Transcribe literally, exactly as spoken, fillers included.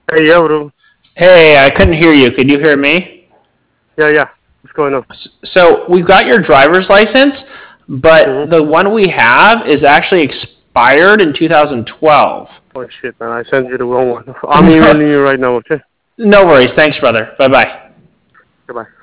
Hey, yeah, bro. Hey, I couldn't hear you. Could you hear me? Yeah, yeah. What's going on? So we've got your driver's license, but Mm-hmm. the one we have is actually expired in two thousand twelve. Oh, shit, man. I sent you the wrong one. I'm No, emailing you right now, okay? no worries. Thanks, brother. Bye bye. Goodbye.